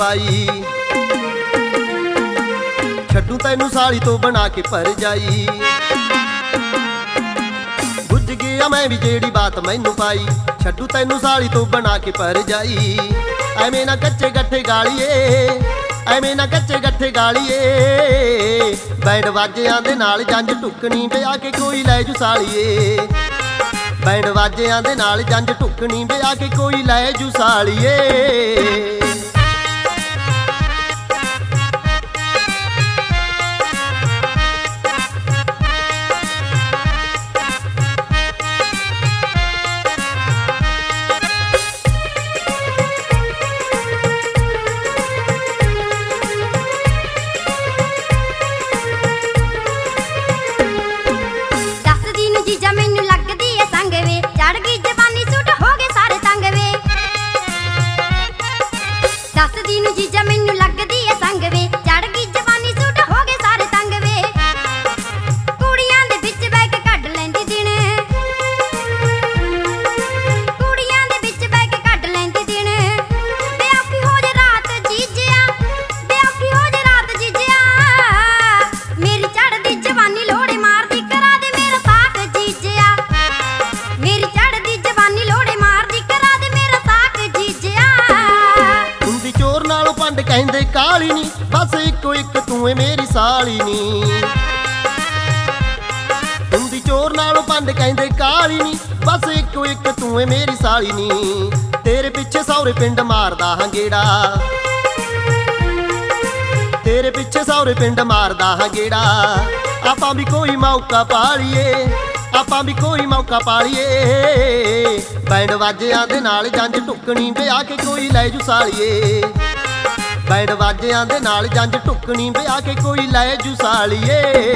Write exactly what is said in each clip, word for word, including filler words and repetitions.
पाई। छड्डू तैनू साली तो बना के भरजाई। बुझ गया मैं भी जेड़ी बात मैनू पाई। छड्डू तैनू साली तो बना के भरजाई। एवें ना कच्चे गट्ठे गालिए, एवें ना कच्चे गट्ठे गालिए। बैंड वाजियां दे नाल जंज टुकनी ब्याह के कोई लै जू सालिए। बैंड वाजियां दे नाल जंज टुकनी ब्याह के कोई लै जू सालिए। कहंदे काली नी बस इको इक तू है मेरी साली नी। हुंदी चोर नालों पंड कहंदे काली नी बस इको इक तू है मेरी साली नी। तेरे पिछे सौरे पिंड मारदा हां गेड़ा, तेरे पिछे सौरे पिंड मारदा हां गेड़ा। आपां भी कोई मौका पालिए, आपां भी कोई मौका पालिए। बैंड वाजियां दे नाल जंज टुकनी ब्याह के कोई लै जू सालिए। बैंड वाजियां दे नाल जंज टुकनी ब्याह के कोई लै जू सालिए।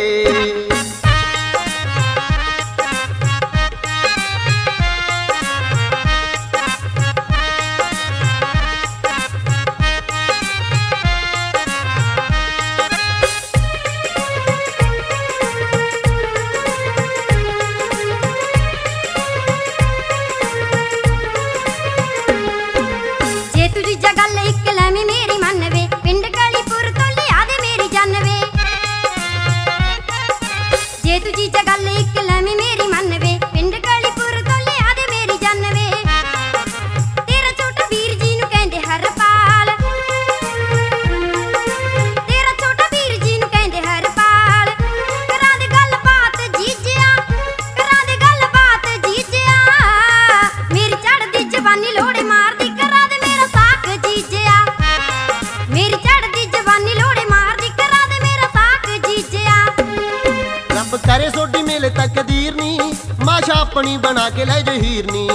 करे सोडी मेले तकदीर नी माशा अपनी बना के लै जहीर नी।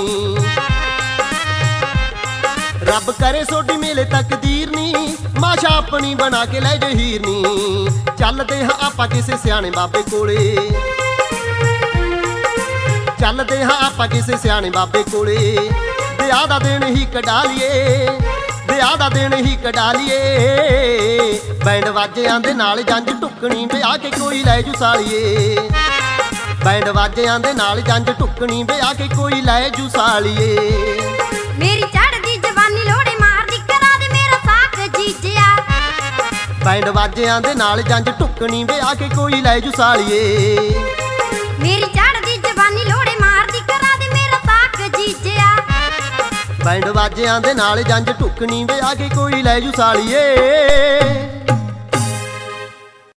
रब करे सोडी मेले तकदीर नी माशा अपनी बना के लै जहीर नी। चलदे हां आपां किसे सियाणे बाबे कोले, चलदे हां आपां किसे सियाणे बाबे कोले। ब्याह दा दिन ही कढा लिए, ब्याह दा दिन ही कढा लिए। बैंड वाजियां दे नाल जंज टुकनी ब्याह के कोई लै जू सालिए। बैंड वाजियां दे नाल जंज टुकनी ब्याह के कोई लै जू सालिए। मेरी चढ़दी जवानी लोड़े मारदी करा दे मेरा साक जीजिया। बैंड वाजियां दे नाल जंज टुकनी ब्याह के कोई लै जू सालिए। मेरी चढ़दी जवानी लोड़े मारदी करा दे मेरा साक जीजिया। बैंड वाजियां दे नाल जंज टुकनी ब्याह के कोई लै जू सालिए।